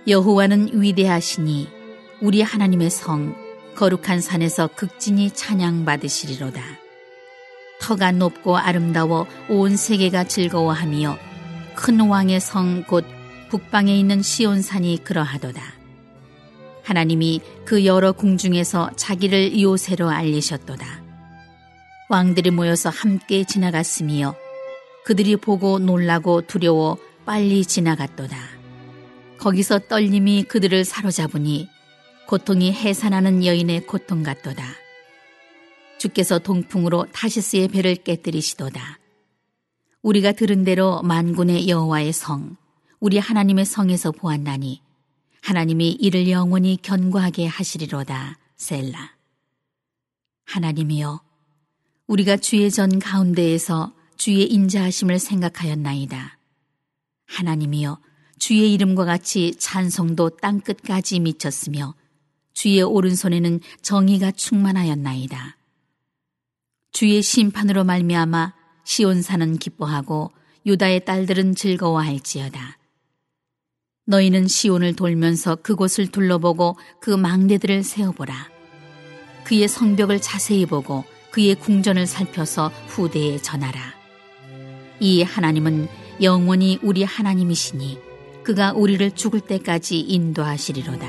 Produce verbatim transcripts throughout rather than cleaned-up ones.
여호와는 위대하시니 우리 하나님의 성 거룩한 산에서 극진히 찬양받으시리로다. 터가 높고 아름다워 온 세계가 즐거워하며 큰 왕의 성 곧 북방에 있는 시온산이 그러하도다. 하나님이 그 여러 궁중에서 자기를 요새로 알리셨도다. 왕들이 모여서 함께 지나갔으며 그들이 보고 놀라고 두려워 빨리 지나갔도다. 거기서 떨림이 그들을 사로잡으니 고통이 해산하는 여인의 고통 같도다. 주께서 동풍으로 타시스의 배를 깨뜨리시도다. 우리가 들은 대로 만군의 여호와의 성, 우리 하나님의 성에서 보았나니 하나님이 이를 영원히 견고하게 하시리로다. 셀라. 하나님이여, 우리가 주의 전 가운데에서 주의 인자하심을 생각하였나이다. 하나님이여, 주의 이름과 같이 찬송도 땅끝까지 미쳤으며 주의 오른손에는 정의가 충만하였나이다. 주의 심판으로 말미암아 시온산은 기뻐하고 유다의 딸들은 즐거워할지어다. 너희는 시온을 돌면서 그곳을 둘러보고 그 망대들을 세어보라. 그의 성벽을 자세히 보고 그의 궁전을 살펴서 후대에 전하라. 이 하나님은 영원히 우리 하나님이시니 그가 우리를 죽을 때까지 인도하시리로다.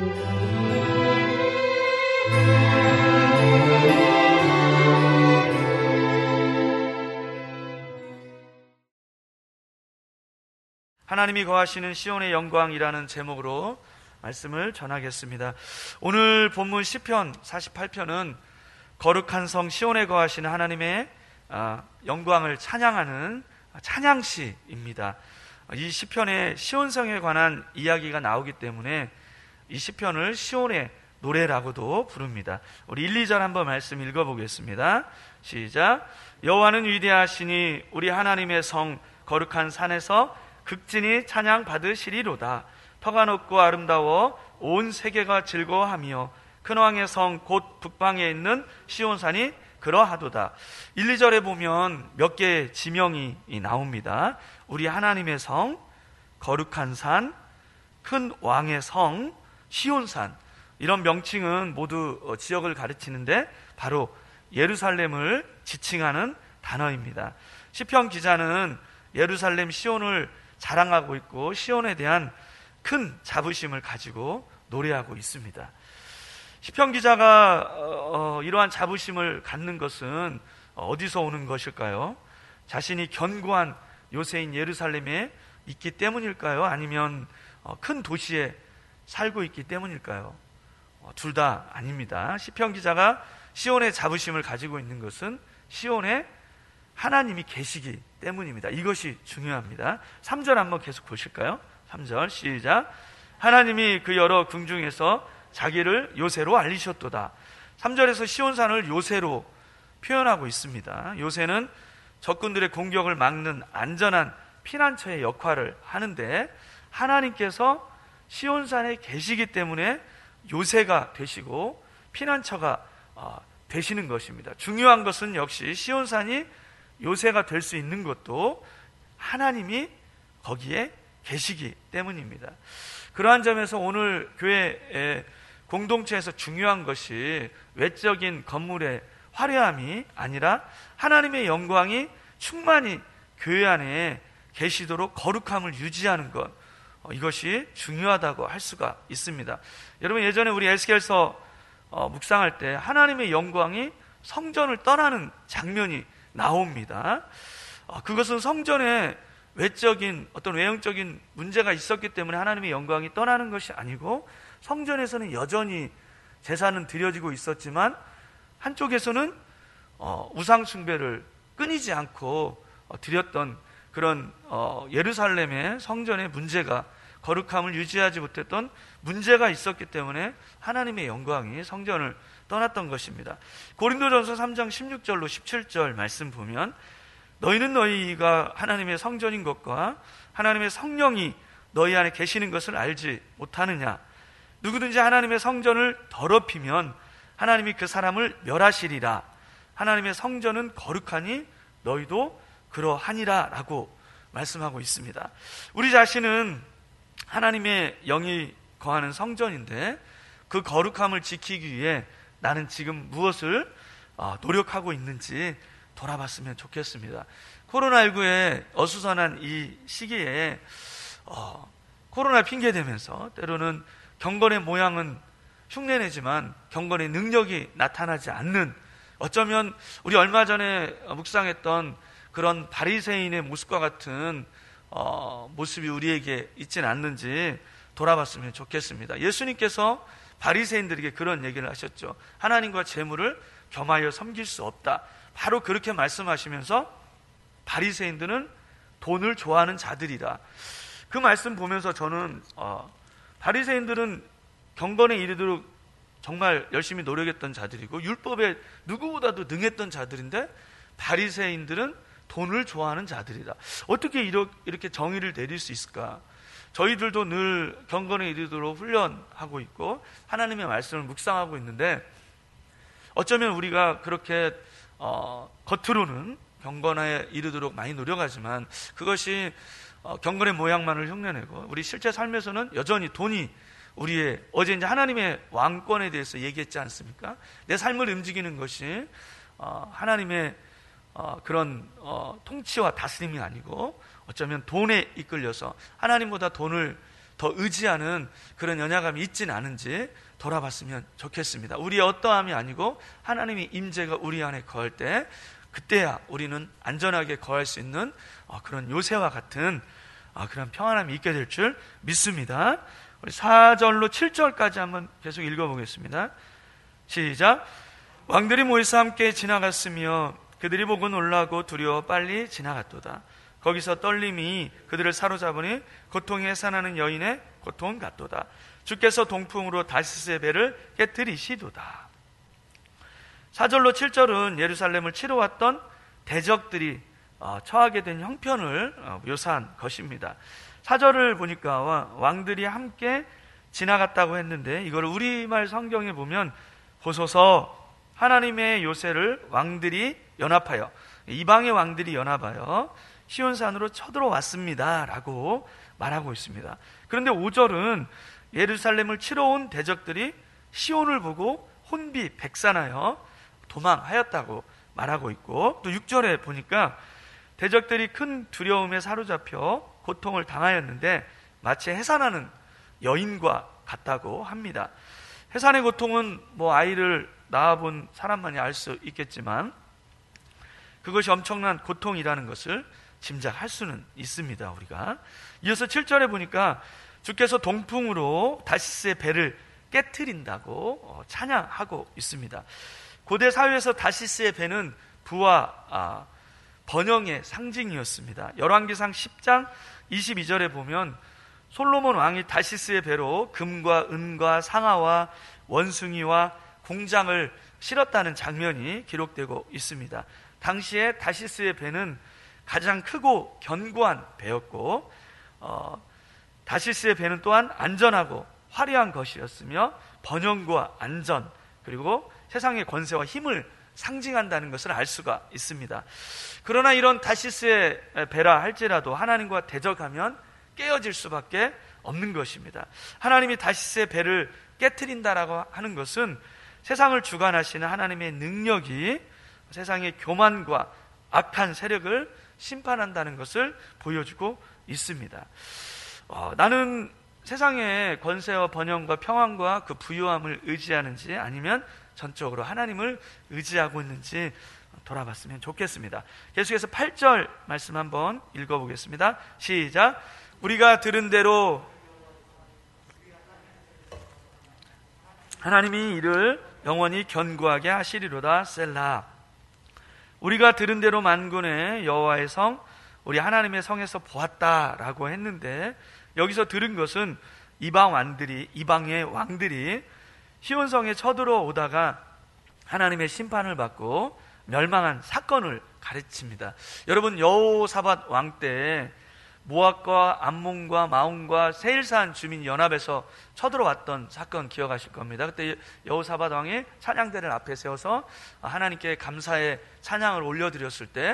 하나님이 거하시는 시온의 영광이라는 제목으로 말씀을 전하겠습니다. 오늘 본문 시편 사십팔 편은 거룩한 성 시온에 거하시는 하나님의 영광을 찬양하는 찬양시입니다. 이 시편에 시온성에 관한 이야기가 나오기 때문에 이 시편을 시온의 노래라고도 부릅니다. 우리 일, 이 절 한번 말씀 읽어보겠습니다. 시작. 여호와는 위대하시니 우리 하나님의 성 거룩한 산에서 극진히 찬양 받으시리로다. 터가 높고 아름다워 온 세계가 즐거워하며 큰 왕의 성 곧 북방에 있는 시온산이 그러하도다. 일, 이 절에 보면 몇 개의 지명이 나옵니다. 우리 하나님의 성, 거룩한 산, 큰 왕의 성, 시온산, 이런 명칭은 모두 지역을 가르치는데 바로 예루살렘을 지칭하는 단어입니다. 시편 기자는 예루살렘 시온을 자랑하고 있고 시온에 대한 큰 자부심을 가지고 노래하고 있습니다. 시편 기자가 어, 이러한 자부심을 갖는 것은 어디서 오는 것일까요? 자신이 견고한 요새인 예루살렘에 있기 때문일까요? 아니면 큰 도시에 살고 있기 때문일까요? 둘 다 아닙니다. 시편 기자가 시온의 자부심을 가지고 있는 것은 시온에 하나님이 계시기 때문입니다. 이것이 중요합니다. 삼 절 한번 계속 보실까요? 삼 절 시작. 하나님이 그 여러 궁중에서 자기를 요새로 알리셨도다. 삼 절에서 시온산을 요새로 표현하고 있습니다. 요새는 적군들의 공격을 막는 안전한 피난처의 역할을 하는데 하나님께서 시온산에 계시기 때문에 요새가 되시고 피난처가 되시는 것입니다. 중요한 것은 역시 시온산이 요새가 될 수 있는 것도 하나님이 거기에 계시기 때문입니다. 그러한 점에서 오늘 교회 공동체에서 중요한 것이 외적인 건물의 화려함이 아니라 하나님의 영광이 충만히 교회 안에 계시도록 거룩함을 유지하는 것, 이것이 중요하다고 할 수가 있습니다. 여러분, 예전에 우리 에스겔서 묵상할 때 하나님의 영광이 성전을 떠나는 장면이 나옵니다. 그것은 성전에 외적인 어떤 외형적인 문제가 있었기 때문에 하나님의 영광이 떠나는 것이 아니고 성전에서는 여전히 제사는 드려지고 있었지만 한쪽에서는 우상 숭배를 끊이지 않고 드렸던 그런 예루살렘의 성전의 문제가, 거룩함을 유지하지 못했던 문제가 있었기 때문에 하나님의 영광이 성전을 떠났던 것입니다. 고린도전서 삼 장 십육 절로 십칠 절 말씀 보면 너희는 너희가 하나님의 성전인 것과 하나님의 성령이 너희 안에 계시는 것을 알지 못하느냐. 누구든지 하나님의 성전을 더럽히면 하나님이 그 사람을 멸하시리라. 하나님의 성전은 거룩하니 너희도 그러하니라 라고 말씀하고 있습니다. 우리 자신은 하나님의 영이 거하는 성전인데 그 거룩함을 지키기 위해 나는 지금 무엇을 노력하고 있는지 돌아봤으면 좋겠습니다. 코로나십구에 어수선한 이 시기에 어, 코로나 핑계대면서 때로는 경건의 모양은 흉내내지만 경건의 능력이 나타나지 않는, 어쩌면 우리 얼마 전에 묵상했던 그런 바리새인의 모습과 같은 어, 모습이 우리에게 있지는 않는지 돌아봤으면 좋겠습니다. 예수님께서 바리새인들에게 그런 얘기를 하셨죠. 하나님과 재물을 겸하여 섬길 수 없다. 바로 그렇게 말씀하시면서 바리새인들은 돈을 좋아하는 자들이라. 그 말씀 보면서 저는 어, 바리새인들은 경건에 이르도록 정말 열심히 노력했던 자들이고 율법에 누구보다도 능했던 자들인데 바리새인들은 돈을 좋아하는 자들이다. 어떻게 이렇게 정의를 내릴 수 있을까? 저희들도 늘 경건에 이르도록 훈련하고 있고 하나님의 말씀을 묵상하고 있는데 어쩌면 우리가 그렇게 어, 겉으로는 경건에 이르도록 많이 노력하지만 그것이 어, 경건의 모양만을 흉내내고 우리 실제 삶에서는 여전히 돈이 우리의, 어제 이제 하나님의 왕권에 대해서 얘기했지 않습니까? 내 삶을 움직이는 것이 어, 하나님의 어, 그런 어, 통치와 다스림이 아니고 어쩌면 돈에 이끌려서 하나님보다 돈을 더 의지하는 그런 연약함이 있지는 않은지 돌아봤으면 좋겠습니다. 우리의 어떠함이 아니고 하나님의 임재가 우리 안에 거할 때 그때야 우리는 안전하게 거할 수 있는 어, 그런 요새와 같은 어, 그런 평안함이 있게 될 줄 믿습니다. 우리 사 절로 칠 절까지 한번 계속 읽어보겠습니다. 시작. 왕들이 모여서 함께 지나갔으며 그들이 보고 놀라고 두려워 빨리 지나갔도다. 거기서 떨림이 그들을 사로잡으니 고통에 해산하는 여인의 고통 같도다. 주께서 동풍으로 다시스의 배를 깨뜨리시도다. 사 절로 칠 절은 예루살렘을 치러 왔던 대적들이 처하게 된 형편을 묘사한 것입니다. 사 절을 보니까 왕들이 함께 지나갔다고 했는데 이걸 우리말 성경에 보면 보소서 하나님의 요새를 왕들이 연합하여, 이방의 왕들이 연합하여 시온산으로 쳐들어왔습니다 라고 말하고 있습니다. 그런데 오 절은 예루살렘을 치러 온 대적들이 시온을 보고 혼비백산하여 도망하였다고 말하고 있고, 또 육 절에 보니까 대적들이 큰 두려움에 사로잡혀 고통을 당하였는데 마치 해산하는 여인과 같다고 합니다. 해산의 고통은 뭐 아이를 낳아본 사람만이 알 수 있겠지만 그것이 엄청난 고통이라는 것을 짐작할 수는 있습니다. 우리가 이어서 칠 절에 보니까 주께서 동풍으로 다시스의 배를 깨트린다고 찬양하고 있습니다. 고대 사회에서 다시스의 배는 부와 아, 번영의 상징이었습니다. 열왕기상 십 장 이십이 절에 보면 솔로몬 왕이 다시스의 배로 금과 은과 상아와 원숭이와 공장을 실었다는 장면이 기록되고 있습니다. 당시에 다시스의 배는 가장 크고 견고한 배였고 어, 다시스의 배는 또한 안전하고 화려한 것이었으며 번영과 안전 그리고 세상의 권세와 힘을 상징한다는 것을 알 수가 있습니다. 그러나 이런 다시스의 배라 할지라도 하나님과 대적하면 깨어질 수밖에 없는 것입니다. 하나님이 다시스의 배를 깨트린다라고 하는 것은 세상을 주관하시는 하나님의 능력이 세상의 교만과 악한 세력을 심판한다는 것을 보여주고 있습니다. 어, 나는 세상의 권세와 번영과 평안과 그 부유함을 의지하는지 아니면 전적으로 하나님을 의지하고 있는지 돌아봤으면 좋겠습니다. 계속해서 팔 절 말씀 한번 읽어보겠습니다. 시작. 우리가 들은 대로 하나님이 이를 영원히 견고하게 하시리로다. 셀라. 우리가 들은 대로 만군의 여호와의 성, 우리 하나님의 성에서 보았다라고 했는데 여기서 들은 것은 이방 왕들이 이방의 왕들이 시온성에 쳐들어오다가 하나님의 심판을 받고 멸망한 사건을 가르칩니다. 여러분 여호사밧 왕 때 모압과 암몬과 마온과 세일산 주민 연합에서 쳐들어왔던 사건 기억하실 겁니다. 그때 여호사밧 왕이 찬양대를 앞에 세워서 하나님께 감사의 찬양을 올려드렸을 때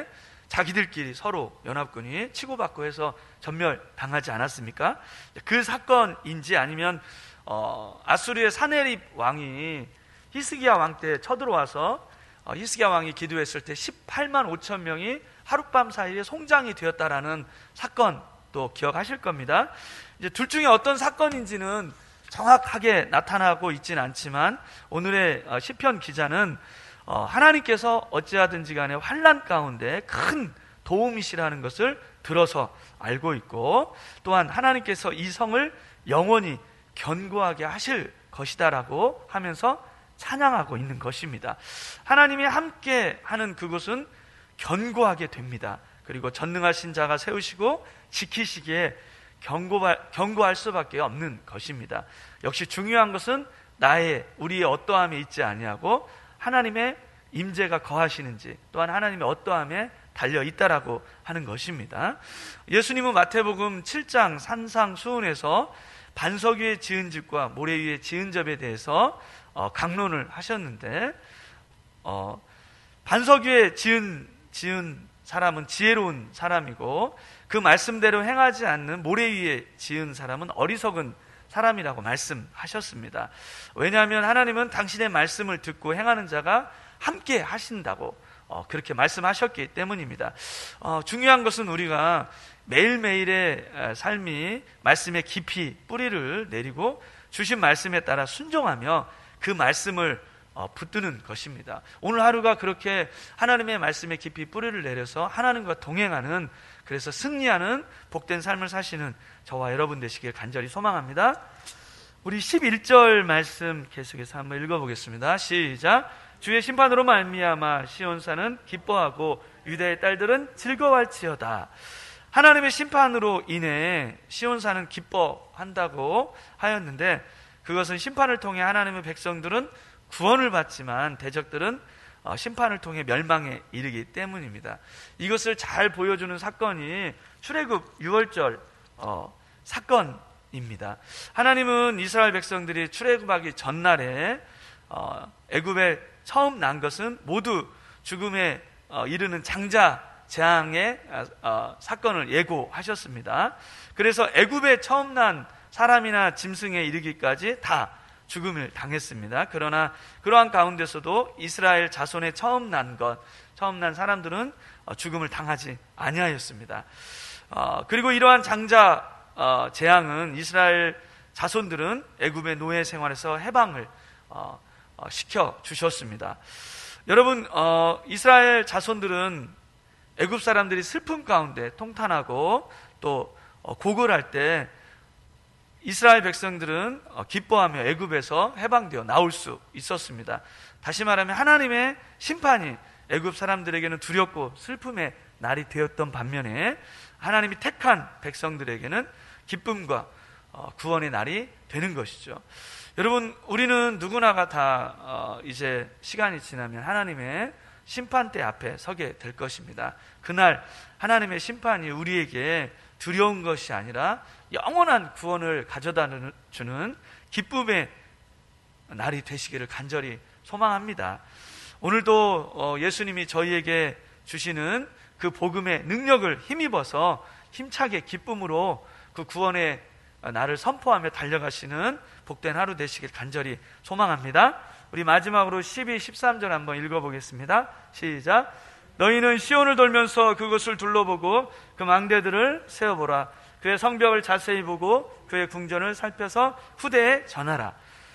자기들끼리 서로 연합군이 치고받고 해서 전멸당하지 않았습니까? 그 사건인지 아니면 어, 아수르의 사네립 왕이 히스기야 왕 때 쳐들어와서 어, 히스기야 왕이 기도했을 때 십팔만 오천 명이 하룻밤 사이에 송장이 되었다라는 사건도 기억하실 겁니다. 이제 둘 중에 어떤 사건인지는 정확하게 나타나고 있지는 않지만 오늘의 시편 기자는 하나님께서 어찌하든지 간에 환난 가운데 큰 도움이시라는 것을 들어서 알고 있고, 또한 하나님께서 이 성을 영원히 견고하게 하실 것이다라고 하면서 찬양하고 있는 것입니다. 하나님이 함께 하는 그곳은 견고하게 됩니다. 그리고 전능하신 자가 세우시고 지키시기에 견고할, 견고할 수밖에 없는 것입니다. 역시 중요한 것은 나의 우리의 어떠함에 있지 아니하고 하나님의 임재가 거하시는지, 또한 하나님의 어떠함에 달려 있다라고 하는 것입니다. 예수님은 마태복음 칠 장 산상수훈에서 반석 위에 지은 집과 모래 위에 지은 집에 대해서 어, 강론을 하셨는데, 어, 반석 위에 지은 지은 사람은 지혜로운 사람이고 그 말씀대로 행하지 않는 모래 위에 지은 사람은 어리석은 사람이라고 말씀하셨습니다. 왜냐하면 하나님은 당신의 말씀을 듣고 행하는 자가 함께 하신다고 어, 그렇게 말씀하셨기 때문입니다. 어, 중요한 것은 우리가 매일매일의 삶이 말씀에 깊이 뿌리를 내리고 주신 말씀에 따라 순종하며 그 말씀을 어, 붙드는 것입니다. 오늘 하루가 그렇게 하나님의 말씀에 깊이 뿌리를 내려서 하나님과 동행하는, 그래서 승리하는 복된 삶을 사시는 저와 여러분 되시길 간절히 소망합니다. 우리 십일 절 말씀 계속해서 한번 읽어보겠습니다. 시작. 주의 심판으로 말미암아 시온산은 기뻐하고 유다의 딸들은 즐거워할지어다. 하나님의 심판으로 인해 시온산은 기뻐한다고 하였는데, 그것은 심판을 통해 하나님의 백성들은 구원을 받지만 대적들은 심판을 통해 멸망에 이르기 때문입니다. 이것을 잘 보여주는 사건이 출애굽 유월절 어, 사건입니다. 하나님은 이스라엘 백성들이 출애굽하기 전날에 어, 애굽에 처음 난 것은 모두 죽음에 어, 이르는 장자 재앙의 어, 사건을 예고하셨습니다. 그래서 애굽에 처음 난 사람이나 짐승에 이르기까지 다 죽음을 당했습니다. 그러나 그러한 가운데서도 이스라엘 자손의 처음 난 것, 처음 난 사람들은 죽음을 당하지 아니하였습니다. 어, 그리고 이러한 장자 어, 재앙은 이스라엘 자손들은 애굽의 노예 생활에서 해방을 어, 어, 시켜 주셨습니다. 여러분, 어, 이스라엘 자손들은 애굽 사람들이 슬픔 가운데 통탄하고 또 어, 고걸할 때 이스라엘 백성들은 기뻐하며 애굽에서 해방되어 나올 수 있었습니다. 다시 말하면 하나님의 심판이 애굽 사람들에게는 두렵고 슬픔의 날이 되었던 반면에 하나님이 택한 백성들에게는 기쁨과 구원의 날이 되는 것이죠. 여러분, 우리는 누구나가 다 이제 시간이 지나면 하나님의 심판대 앞에 서게 될 것입니다. 그날 하나님의 심판이 우리에게 두려운 것이 아니라 영원한 구원을 가져다 주는 기쁨의 날이 되시기를 간절히 소망합니다. 오늘도 예수님이 저희에게 주시는 그 복음의 능력을 힘입어서 힘차게 기쁨으로 그 구원의 날을 선포하며 달려가시는 복된 하루 되시길 간절히 소망합니다. 우리 마지막으로 십이, 십삼 절 한번 읽어보겠습니다. 시작. 너희는 시온을 돌면서 그것을 둘러보고 그 망대들을 세어보라. 그의 성벽을 자세히 보고 그의 궁전을 살펴서 후대에 전하라.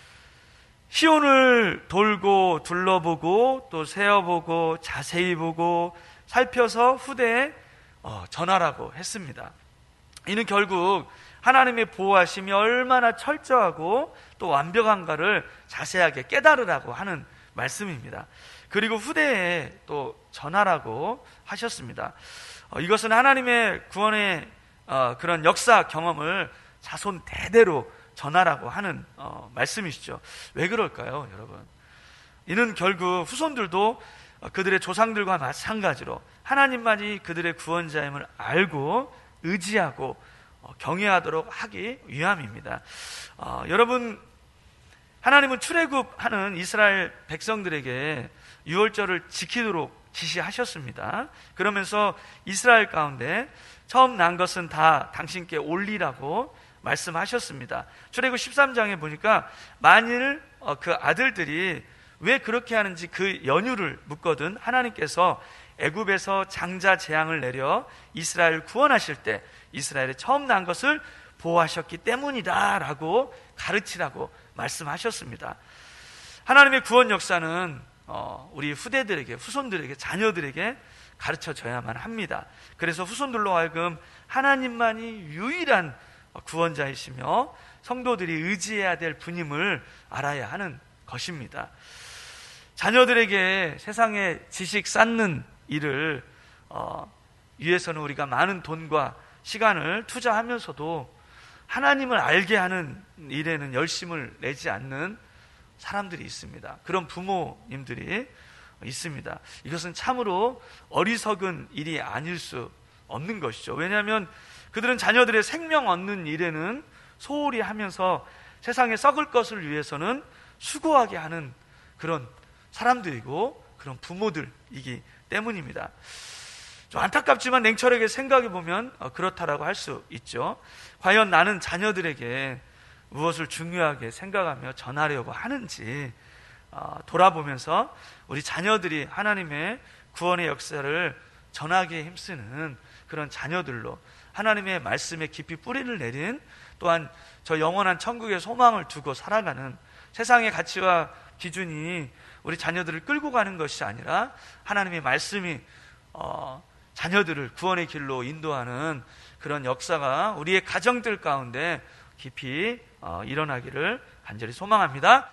시온을 돌고 둘러보고 또 세어보고 자세히 보고 살펴서 후대에 전하라고 했습니다. 이는 결국 하나님의 보호하심이 얼마나 철저하고 또 완벽한가를 자세하게 깨달으라고 하는 말씀입니다. 그리고 후대에 또 전하라고 하셨습니다. 어, 이것은 하나님의 구원의 어, 그런 역사 경험을 자손 대대로 전하라고 하는 어, 말씀이시죠. 왜 그럴까요, 여러분? 이는 결국 후손들도 그들의 조상들과 마찬가지로 하나님만이 그들의 구원자임을 알고 의지하고 어, 경외하도록 하기 위함입니다. 어, 여러분, 하나님은 출애굽하는 이스라엘 백성들에게 유월절을 지키도록 지시하셨습니다. 그러면서 이스라엘 가운데 처음 난 것은 다 당신께 올리라고 말씀하셨습니다. 출애굽 십삼 장에 보니까 만일 그 아들들이 왜 그렇게 하는지 그 연유를 묻거든 하나님께서 애굽에서 장자 재앙을 내려 이스라엘을 구원하실 때 이스라엘의 처음 난 것을 보호하셨기 때문이다 라고 가르치라고 말씀하셨습니다. 하나님의 구원 역사는 우리 후대들에게, 후손들에게, 자녀들에게 가르쳐져야만 합니다. 그래서 후손들로 하여금 하나님만이 유일한 구원자이시며 성도들이 의지해야 될 분임을 알아야 하는 것입니다. 자녀들에게 세상에 지식 쌓는 일을 어, 위해서는 우리가 많은 돈과 시간을 투자하면서도 하나님을 알게 하는 일에는 열심을 내지 않는 사람들이 있습니다. 그런 부모님들이 있습니다. 이것은 참으로 어리석은 일이 아닐 수 없는 것이죠. 왜냐하면 그들은 자녀들의 생명 얻는 일에는 소홀히 하면서 세상에 썩을 것을 위해서는 수고하게 하는 그런 사람들이고 그런 부모들이기 때문입니다. 좀 안타깝지만 냉철하게 생각해 보면 그렇다라고 할 수 있죠. 과연 나는 자녀들에게 무엇을 중요하게 생각하며 전하려고 하는지 돌아보면서 우리 자녀들이 하나님의 구원의 역사를 전하기에 힘쓰는 그런 자녀들로 하나님의 말씀에 깊이 뿌리를 내린, 또한 저 영원한 천국의 소망을 두고 살아가는, 세상의 가치와 기준이 우리 자녀들을 끌고 가는 것이 아니라 하나님의 말씀이 어, 자녀들을 구원의 길로 인도하는 그런 역사가 우리의 가정들 가운데 깊이 어, 일어나기를 간절히 소망합니다.